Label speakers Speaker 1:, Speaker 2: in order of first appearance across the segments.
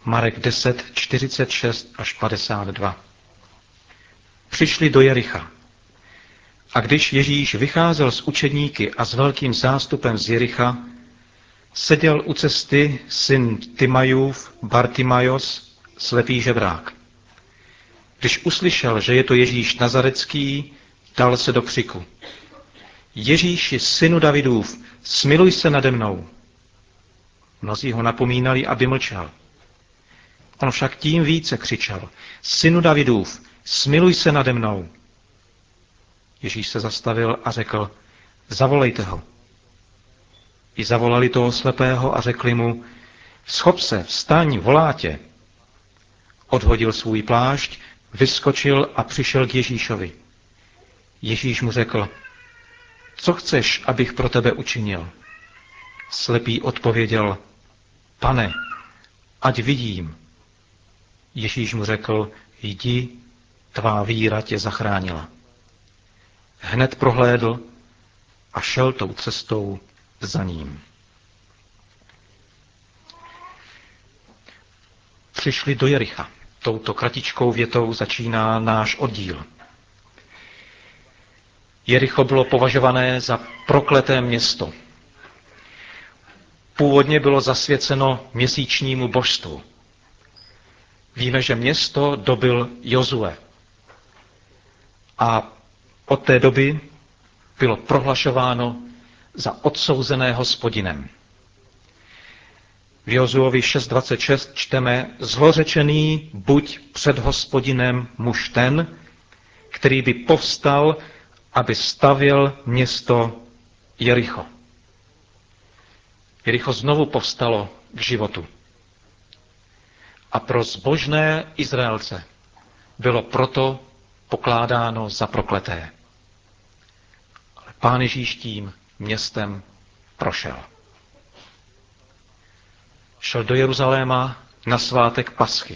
Speaker 1: Marek 10, 46 až 52. Přišli do Jericha. A když Ježíš vycházel s učedníky a s velkým zástupem z Jericha, seděl u cesty syn Timajův, Bartimajos, slepý žebrák. Když uslyšel, že je to Ježíš Nazarecký, dal se do křiku. Ježíši, synu Davidův, smiluj se nade mnou. Mnozí ho napomínali, aby mlčel. On však tím více křičel. Synu Davidův, smiluj se nade mnou. Ježíš se zastavil a řekl, zavolejte ho. I zavolali toho slepého a řekli mu, schop se, vstaň, volá tě. Odhodil svůj plášť, vyskočil a přišel k Ježíšovi. Ježíš mu řekl, co chceš, abych pro tebe učinil? Slepý odpověděl, Pane, ať vidím. Ježíš mu řekl, jdi, tvá víra tě zachránila. Hned prohlédl a šel tou cestou za ním. Přišli do Jericha. Touto kratičkou větou začíná náš oddíl. Jericho bylo považované za prokleté město. Původně bylo zasvěceno měsíčnímu božstvu. Víme, že město dobyl Jozue. A od té doby bylo prohlašováno za odsouzené Hospodinem. V Jozuovi 6.26 čteme, zlořečený buď před Hospodinem muž ten, který by povstal, aby stavěl město Jericho. Jericho znovu povstalo k životu. A pro zbožné Izraelce bylo proto pokládáno za prokleté. Ale Pán Ježíš tím městem prošel. Šel do Jeruzaléma na svátek Paschy.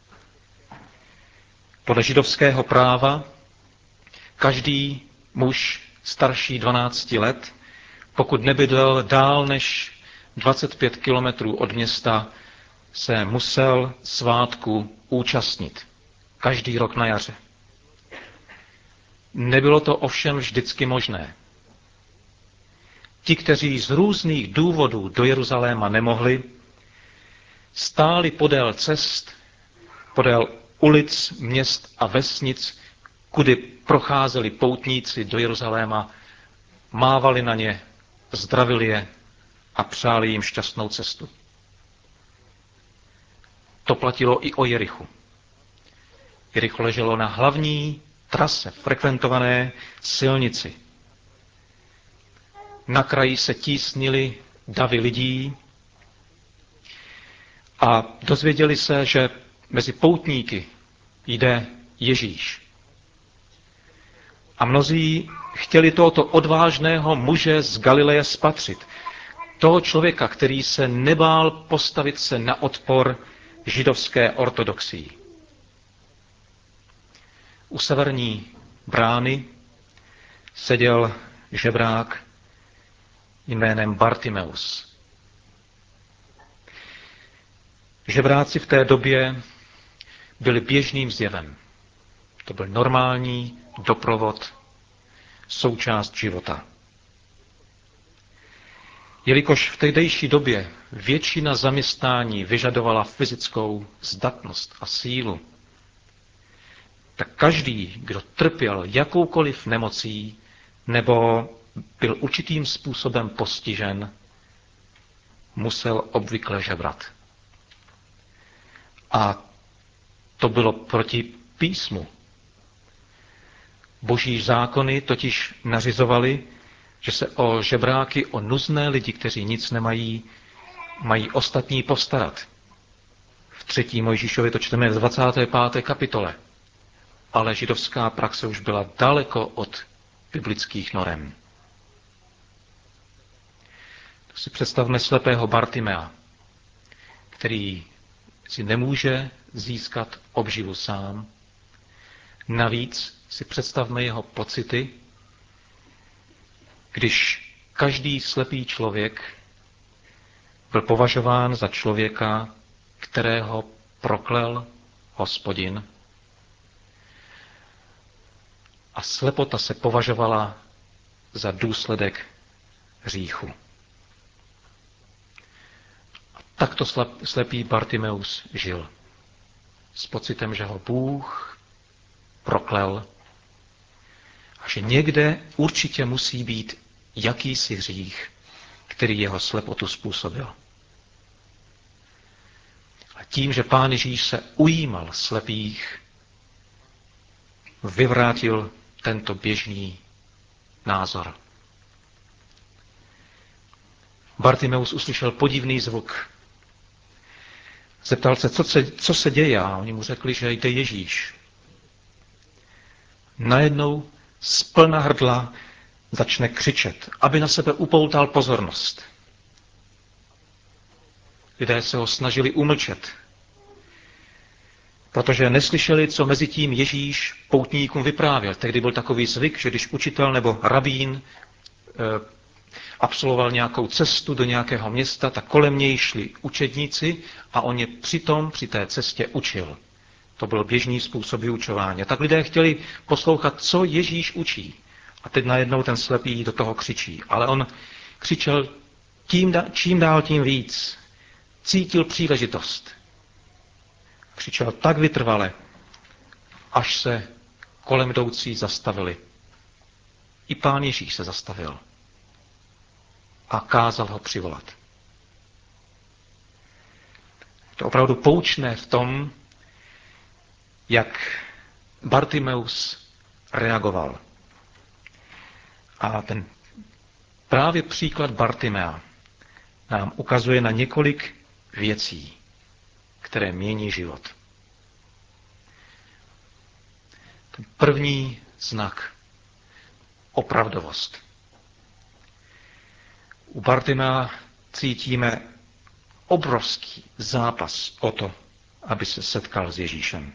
Speaker 1: Podle židovského práva každý muž starší 12 let, pokud nebydlel dál než 25 kilometrů od města, se musel svátku účastnit. Každý rok na jaře. Nebylo to ovšem vždycky možné. Ti, kteří z různých důvodů do Jeruzaléma nemohli, stáli podél cest, podél ulic, měst a vesnic, kudy procházeli poutníci do Jeruzaléma, mávali na ně, zdravili je a přáli jim šťastnou cestu. To platilo i o Jerichu. Jericho leželo na hlavní trase, frekventované silnici. Na kraji se tísnily davy lidí a dozvěděli se, že mezi poutníky jde Ježíš. A mnozí chtěli tohoto odvážného muže z Galileje spatřit. Toho člověka, který se nebál postavit se na odpor židovské ortodoxii. U severní brány seděl žebrák jménem Bartimeus. Žebráci v té době byli běžným zjevem. To byl normální doprovod, součást života. Jelikož v tehdejší době většina zaměstnání vyžadovala fyzickou zdatnost a sílu, tak každý, kdo trpěl jakoukoliv nemocí nebo byl určitým způsobem postižen, musel obvykle žebrat. A to bylo proti písmu. Boží zákony totiž nařizovaly, že se o žebráky, o nuzné lidi, kteří nic nemají, mají ostatní postarat. V 3. Mojžíšově to čteme v 25. kapitole. Ale židovská praxe už byla daleko od biblických norem. To si představme slepého Bartimea, který si nemůže získat obživu sám. Navíc si představme jeho pocity, když každý slepý člověk byl považován za člověka kterého proklel Hospodin. A slepota se považovala za důsledek hříchu. A takto slepý Bartimeus žil. S pocitem, že ho Bůh proklel a že někde určitě musí být jakýsi hřích, který jeho slepotu způsobil. A tím, že Pán Ježíš se ujímal slepých, vyvrátil tento běžný názor. Bartimeus uslyšel podivný zvuk. Zeptal se, co se děje, a oni mu řekli, že jde Ježíš. Najednou z plna hrdla začne křičet, aby na sebe upoutal pozornost. Lidé se ho snažili umlčet, protože neslyšeli, co mezi tím Ježíš poutníkům vyprávěl. Tehdy byl takový zvyk, že když učitel nebo rabín absolvoval nějakou cestu do nějakého města, tak kolem něj šli učedníci a on je při té cestě učil. To byl běžný způsob vyučování. Tak lidé chtěli poslouchat, co Ježíš učí. A teď najednou ten slepý do toho křičí. Ale on křičel čím dál tím víc. Cítil příležitost. Křičel tak vytrvale, až se kolem jdoucí zastavili. I Pán Ježíš se zastavil a kázal ho přivolat. To je opravdu poučné v tom, jak Bartimeus reagoval. A ten právě příklad Bartimea nám ukazuje na několik věcí, které mění život. Ten první znak, opravdovost. U Bartimea cítíme obrovský zápas o to, aby se setkal s Ježíšem.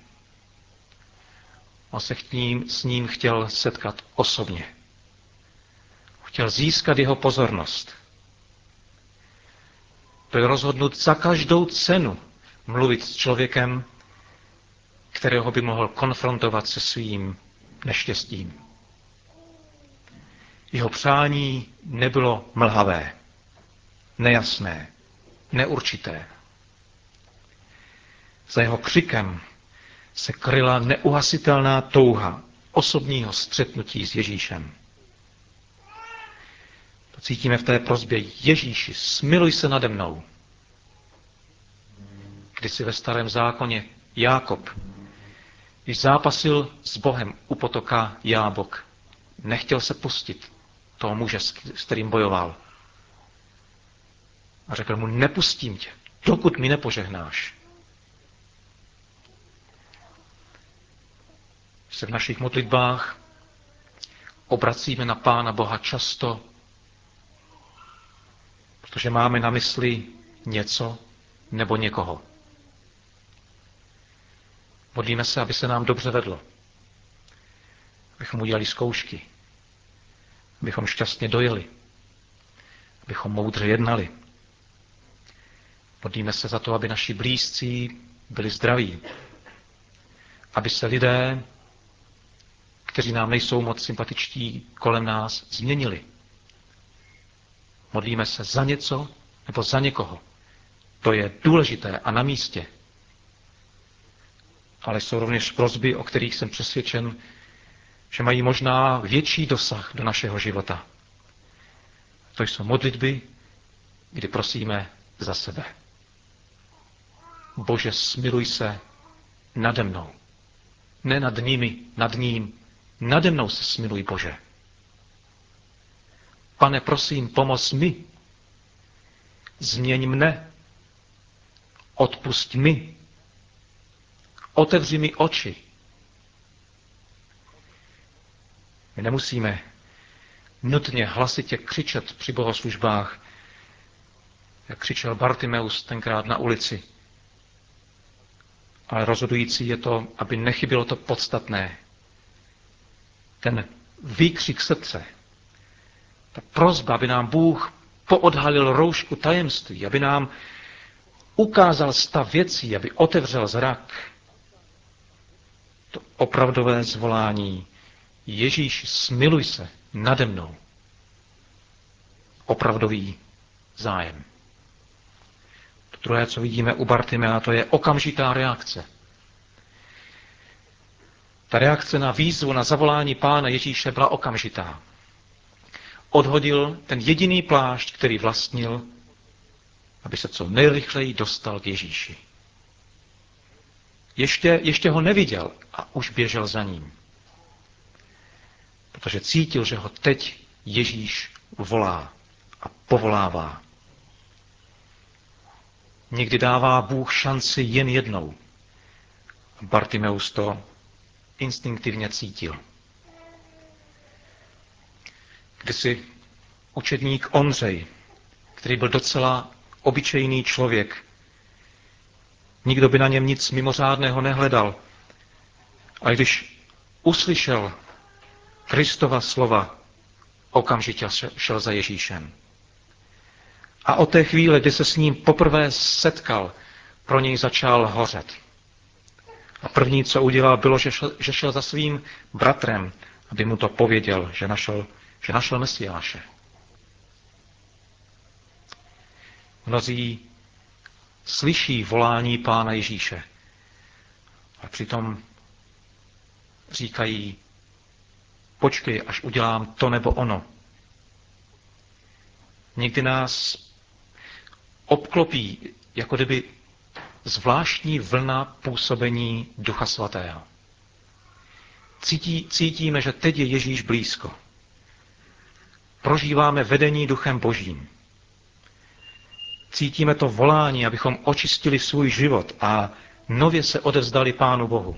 Speaker 1: On se s ním chtěl setkat osobně. Chtěl získat jeho pozornost. Byl rozhodnut za každou cenu mluvit s člověkem, kterého by mohl konfrontovat se svým neštěstím. Jeho přání nebylo mlhavé, nejasné, neurčité. Za jeho křikem se kryla neuhasitelná touha osobního střetnutí s Ježíšem. To cítíme v té prosbě: Ježíši, smiluj se nade mnou. Kdysi ve Starém zákoně Jákob, když zápasil s Bohem u potoka Jábok, nechtěl se pustit toho muže, s kterým bojoval. A řekl mu: nepustím tě, dokud mi nepožehnáš. Se v našich modlitbách obracíme na Pána Boha často, protože máme na mysli něco nebo někoho. Modlíme se, aby se nám dobře vedlo, abychom udělali zkoušky, abychom šťastně dojeli, abychom moudře jednali. Modlíme se za to, aby naši blízcí byli zdraví, aby se lidé, kteří nám nejsou moc sympatičtí, kolem nás změnili. Modlíme se za něco nebo za někoho. To je důležité a na místě. Ale jsou rovněž prosby, o kterých jsem přesvědčen, že mají možná větší dosah do našeho života. To jsou modlitby, kdy prosíme za sebe. Bože, smiluj se nade mnou. Ne nad nimi, nad ním. Nade mnou se smiluj, Bože. Pane, prosím, pomoz mi. Změň mne. Odpusť mi. Otevři mi oči. My nemusíme nutně hlasitě křičet při bohoslužbách, jak křičel Bartimeus tenkrát na ulici. Ale rozhodující je to, aby nechybělo to podstatné. Ten výkřik srdce, ta prosba, aby nám Bůh poodhalil roušku tajemství, aby nám ukázal stav věcí, aby otevřel zrak, to opravdové zvolání: Ježíš, smiluj se nade mnou. Opravdový zájem. To druhé, co vidíme u Bartimea, to je okamžitá reakce. Ta reakce na výzvu, na zavolání Pána Ježíše byla okamžitá. Odhodil ten jediný plášť, který vlastnil, aby se co nejrychleji dostal k Ježíši. Ještě ho neviděl a už běžel za ním. Protože cítil, že ho teď Ježíš volá a povolává. Někdy dává Bůh šanci jen jednou. Bartimeus to instinktivně cítil. Kdysi učedník Ondřej, který byl docela obyčejný člověk, nikdo by na něm nic mimořádného nehledal, a když uslyšel Kristova slova, okamžitě šel za Ježíšem. A od té chvíle, kdy se s ním poprvé setkal, pro něj začal hořet. A první, co udělal, bylo, že šel za svým bratrem, aby mu to pověděl, že našel Mesiáše. Mnozí slyší volání Pána Ježíše a přitom říkají: počkej, až udělám to nebo ono. Někdy nás obklopí jako kdyby zvláštní vlna působení Ducha Svatého. Cítíme, že teď je Ježíš blízko. Prožíváme vedení Duchem Božím. Cítíme to volání, abychom očistili svůj život a nově se odevzdali Pánu Bohu.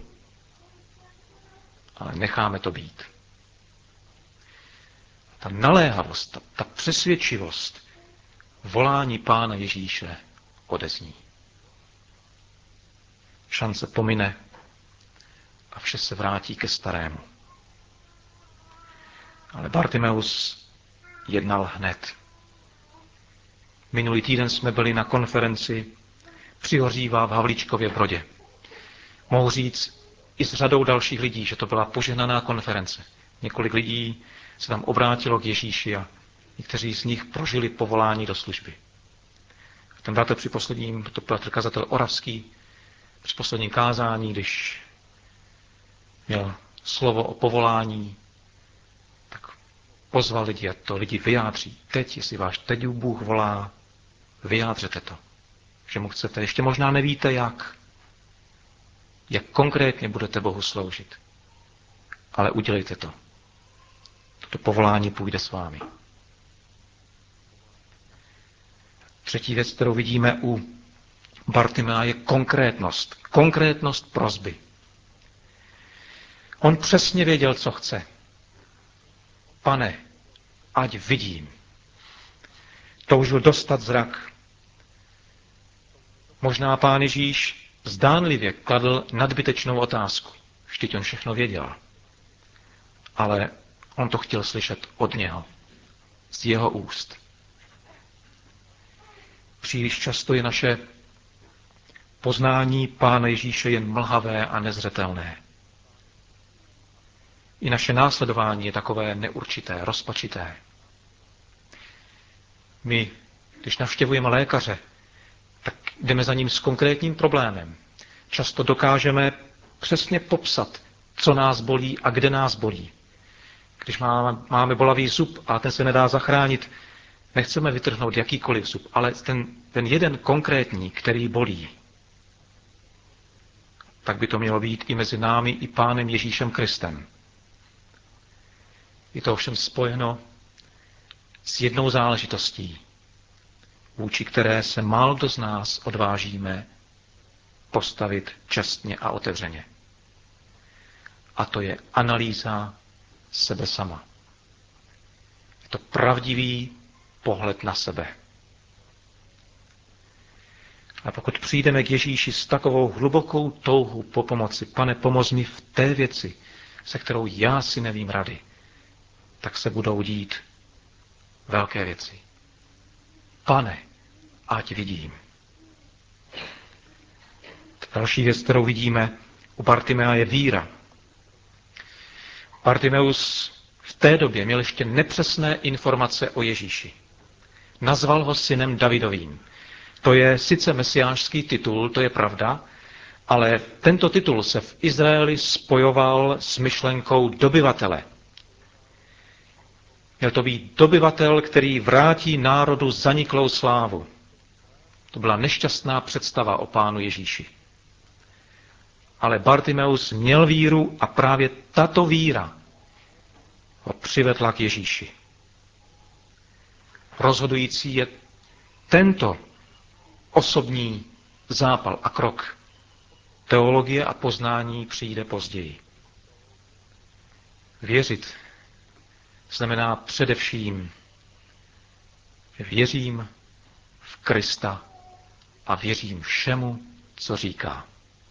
Speaker 1: Ale necháme to být. Ta naléhavost, ta přesvědčivost volání Pána Ježíše odezní. Šance pomine a vše se vrátí ke starému. Ale Bartimeus jednal hned. Minulý týden jsme byli na konferenci Přihořívá v Havlíčkově Brodě. Mohu říct i s řadou dalších lidí, že to byla požehnaná konference. Několik lidí se tam obrátilo k Ježíši a někteří z nich prožili povolání do služby. Ten bratr při posledním, to bratr kazatel Oravský, při posledním kázání, když měl slovo o povolání, tak pozval lidi, a to lidi vyjádří. Teď, jestli váš teď Bůh volá, vyjádřete to. Že mu chcete. Ještě možná nevíte, jak konkrétně budete Bohu sloužit. Ale udělejte to. Toto povolání půjde s vámi. Třetí věc, kterou vidíme u Bartimea, je konkrétnost. Konkrétnost prosby. On přesně věděl, co chce. Pane, ať vidím. Toužil dostat zrak. Možná Pán Ježíš zdánlivě kladl nadbytečnou otázku. Vždyť on všechno věděl. Ale on to chtěl slyšet od něho. Z jeho úst. Příliš často je naše poznání Pána Ježíše jen mlhavé a nezřetelné. I naše následování je takové neurčité, rozpačité. My, když navštěvujeme lékaře, tak jdeme za ním s konkrétním problémem. Často dokážeme přesně popsat, co nás bolí a kde nás bolí. Když máme bolavý zub a ten se nedá zachránit, nechceme vytrhnout jakýkoliv zub, ale ten jeden konkrétní, který bolí. Tak by to mělo být i mezi námi, i Pánem Ježíšem Kristem. Je to ovšem spojeno s jednou záležitostí, vůči které se málo kdo z nás odvážíme postavit čestně a otevřeně. A to je analýza sebe sama. Je to pravdivý pohled na sebe. A pokud přijdeme k Ježíši s takovou hlubokou touhou po pomoci, Pane, pomoz mi v té věci, se kterou já si nevím rady, tak se budou dít velké věci. Pane, ať vidím. Další věc, kterou vidíme u Bartimea, je víra. Bartimeus v té době měl ještě nepřesné informace o Ježíši. Nazval ho synem Davidovým. To je sice mesiášský titul, to je pravda, ale tento titul se v Izraeli spojoval s myšlenkou dobyvatele. Měl to být dobyvatel, který vrátí národu zaniklou slávu. To byla nešťastná představa o Pánu Ježíši. Ale Bartimeus měl víru a právě tato víra ho přivedla k Ježíši. Rozhodující je tento osobní zápal a krok. Teologie a poznání přijde později. Věřit znamená především, že věřím v Krista a věřím všemu, co říká.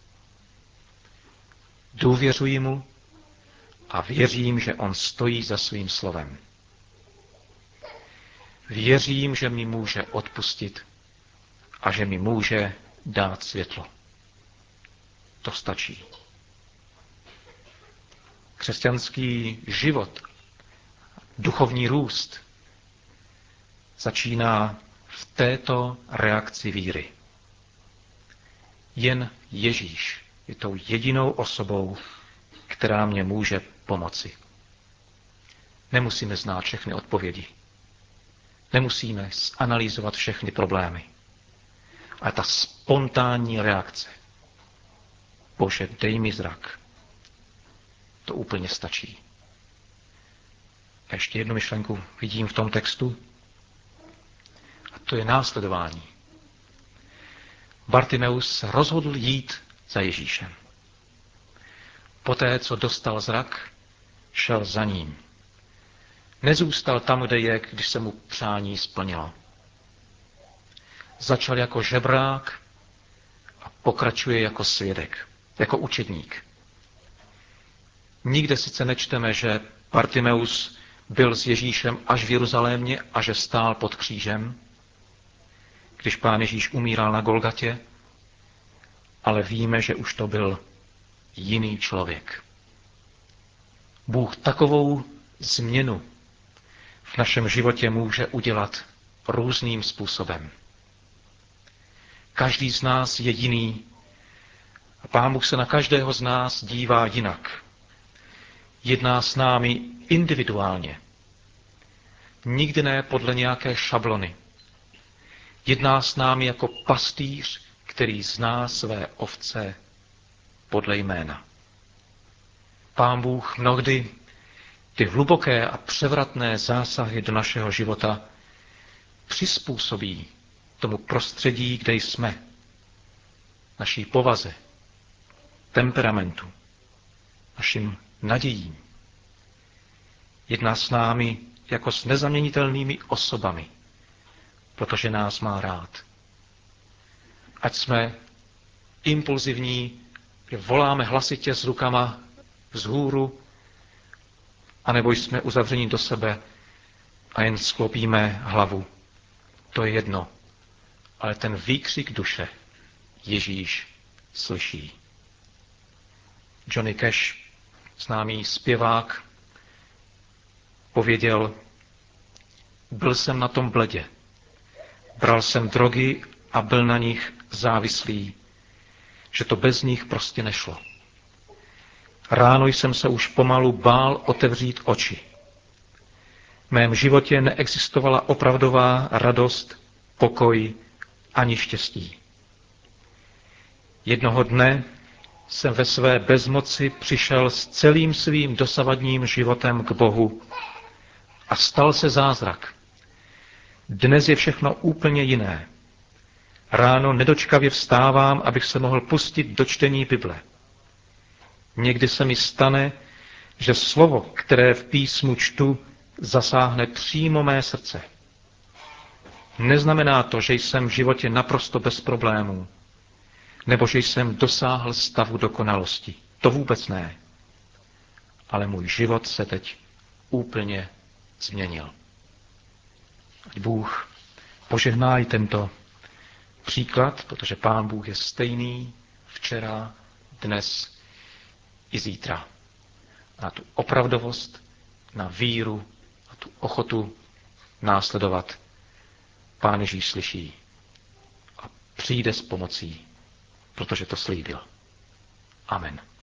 Speaker 1: Důvěřuji mu a věřím, že on stojí za svým slovem. Věřím, že mi může odpustit a že mi může dát světlo. To stačí. Křesťanský život, duchovní růst začíná v této reakci víry. Jen Ježíš je tou jedinou osobou, která mě může pomoci. Nemusíme znát všechny odpovědi. Nemusíme zanalyzovat všechny problémy. Ale ta spontánní reakce. Bože, dej mi zrak. To úplně stačí. A ještě jednu myšlenku vidím v tom textu. A to je následování. Bartimeus se rozhodl jít za Ježíšem. Poté, co dostal zrak, šel za ním. Nezůstal tam, kde je, když se mu přání splnilo. Začal jako žebrák a pokračuje jako svědek, jako učedník. Nikde sice nečteme, že Bartimeus byl s Ježíšem až v Jeruzalémě a že stál pod křížem, když Pán Ježíš umíral na Golgatě, ale víme, že už to byl jiný člověk. Bůh takovou změnu v našem životě může udělat různým způsobem. Každý z nás je jiný a Pán Bůh se na každého z nás dívá jinak. Jedná s námi individuálně. Nikdy ne podle nějaké šablony. Jedná s námi jako pastýř, který zná své ovce podle jména. Pán Bůh mnohdy ty hluboké a převratné zásahy do našeho života přizpůsobí tomu prostředí, kde jsme, naší povaze, temperamentu, našim nadějím. Jedná s námi jako s nezaměnitelnými osobami, protože nás má rád. Ať jsme impulzivní, že voláme hlasitě s rukama vzhůru, anebo jsme uzavření do sebe a jen sklopíme hlavu. To je jedno. Ale ten výkřik duše Ježíš slyší. Johnny Cash, známý zpěvák, pověděl, byl jsem na tom bledě. Bral jsem drogy a byl na nich závislý, že to bez nich prostě nešlo. Ráno jsem se už pomalu bál otevřít oči. V mém životě neexistovala opravdová radost, pokoj ani štěstí. Jednoho dne jsem ve své bezmoci přišel s celým svým dosavadním životem k Bohu a stal se zázrak. Dnes je všechno úplně jiné. Ráno nedočkavě vstávám, abych se mohl pustit do čtení Bible. Někdy se mi stane, že slovo, které v písmu čtu, zasáhne přímo mé srdce. Neznamená to, že jsem v životě naprosto bez problémů, nebo že jsem dosáhl stavu dokonalosti. To vůbec ne. Ale můj život se teď úplně změnil. Ať Bůh požehná i tento příklad, protože Pán Bůh je stejný včera, dnes i zítra. Na tu opravdovost, na víru a tu ochotu následovat Pán Ježíš slyší a přijde s pomocí, protože to slíbil. Amen.